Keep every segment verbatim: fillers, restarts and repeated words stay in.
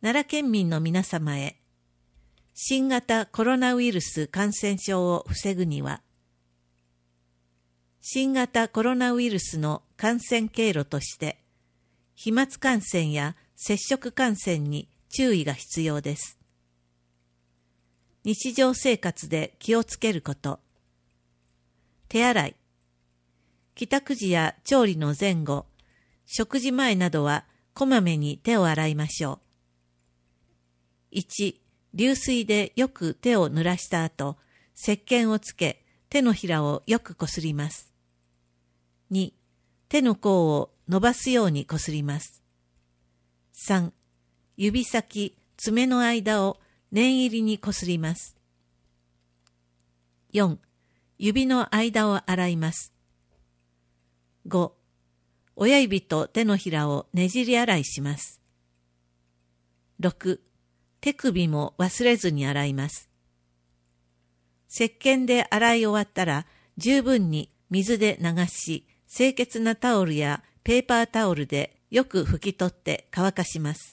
奈良県民の皆様へ、新型コロナウイルス感染症を防ぐには、新型コロナウイルスの感染経路として、飛沫感染や接触感染に注意が必要です。日常生活で気をつけること。手洗い。帰宅時や調理の前後、食事前などはこまめに手を洗いましょう。いち、流水でよく手を濡らした後、石鹸をつけ、手のひらをよくこすります。に、手の甲を伸ばすようにこすります。さん、指先、爪の間を念入りにこすります。よん、指の間を洗います。ご、親指と手のひらをねじり洗いします。ろく、手首も忘れずに洗います。石鹸で洗い終わったら十分に水で流し、清潔なタオルやペーパータオルでよく拭き取って乾かします。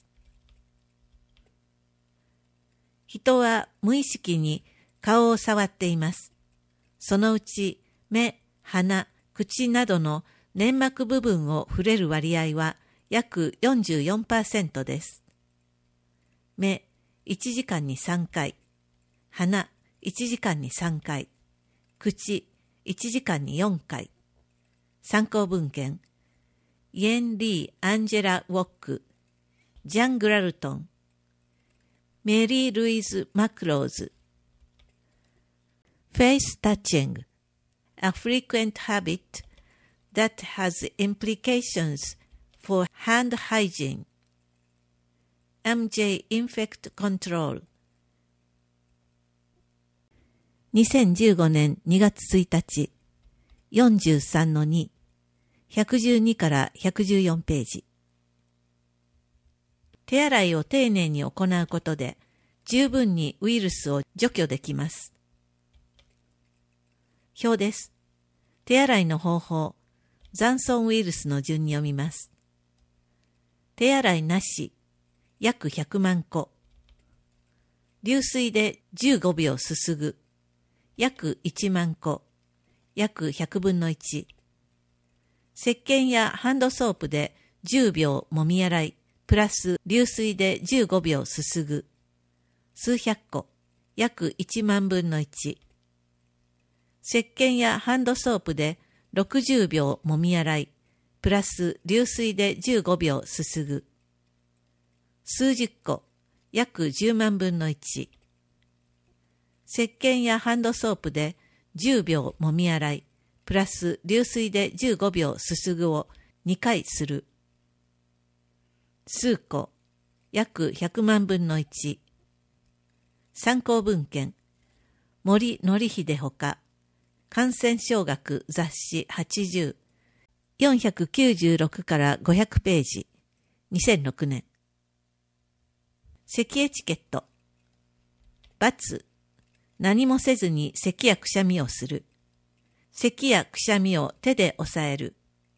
人は無意識に顔を触っています。そのうち目、鼻、口などの粘膜部分を触れる割合は約 よんじゅうよんパーセント です。目、いちじかんにさんかい、鼻、いちじかんにさんかい、口、いちじかんによんかい。参考文献、イエン・リー・アンジェラ・ウォック、ジャン・グラルトン、メリー・ルイズ・マクローズ。Face touching, a frequent habit that has implications for hand hygiene. エムジェイ Infect Control。 にせんじゅうごねんにがつついたち、よんじゅうさんのに、ひゃくじゅうにからひゃくじゅうよんページ。手洗いを丁寧に行うことで、十分にウイルスを除去できます。表です。手洗いの方法、残存ウイルスの順に読みます。手洗いなし、約ひゃくまんこ。流水でじゅうごびょうすすぐ、約いちまんこ。約ひゃくぶんのいち。石鹸やハンドソープでじゅうびょうもみ洗い、プラス流水でじゅうごびょうすすぐ。数百個、約いちまんぶんのいち。石鹸やハンドソープでろくじゅうびょうもみ洗い、プラス流水でじゅうごびょうすすぐ。数十個、約じゅうまんぶんのいち。石鹸やハンドソープでじゅうびょうもみ洗い、プラス流水でじゅうごびょうすすぐをにかいする。数個、約ひゃくまんぶんのいち。参考文献、森典秀ほか、感染症学雑誌はちじゅう、よんひゃくきゅうじゅうろくからごひゃくページ、にせんろくねん。咳エチケット。×、何もせずに咳やくしゃみをする。咳やくしゃみを手で押さえる。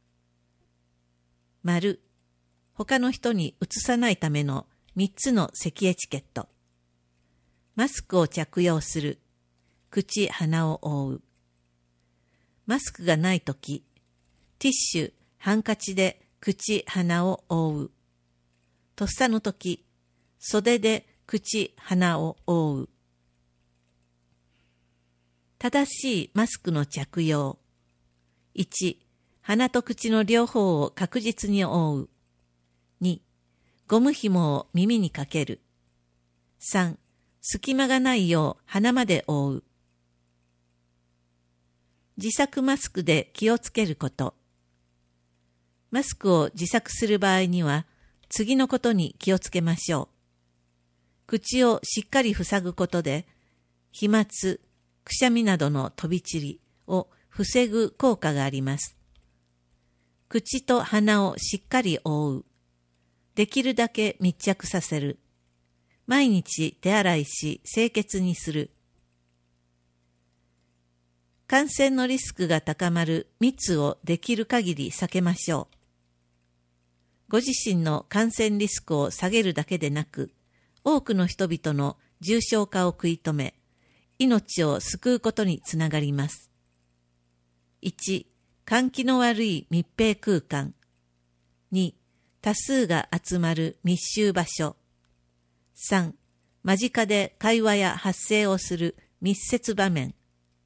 丸、他の人にうつさないためのみっつの咳エチケット。マスクを着用する。口、鼻を覆う。マスクがないとき、ティッシュ、ハンカチで口、鼻を覆う。とっさのとき、袖で口、鼻を覆う。正しいマスクの着用。いち、鼻と口の両方を確実に覆う。に、ゴム紐を耳にかける。さん、隙間がないよう鼻まで覆う。自作マスクで気をつけること。マスクを自作する場合には、次のことに気をつけましょう。口をしっかり塞ぐことで、飛沫、くしゃみなどの飛び散りを防ぐ効果があります。口と鼻をしっかり覆う。できるだけ密着させる。毎日手洗いし清潔にする。感染のリスクが高まる密をできる限り避けましょう。ご自身の感染リスクを下げるだけでなく、 多くの人々の重症化を食い止め、命を救うことにつながります。いち、換気の悪い密閉空間。に、多数が集まる密集場所。さん、間近で会話や発声をする密接場面。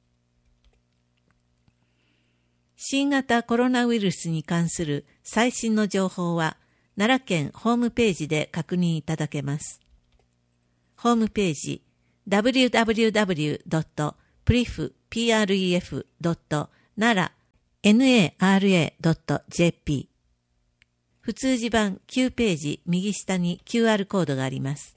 新型コロナウイルスに関する最新の情報は、奈良県ホームページで確認いただけます。ホームページ ダブリューダブリューダブリュードットプリフドットナラドットジェーピー 普通字版きゅうページ右下に キューアール コードがあります。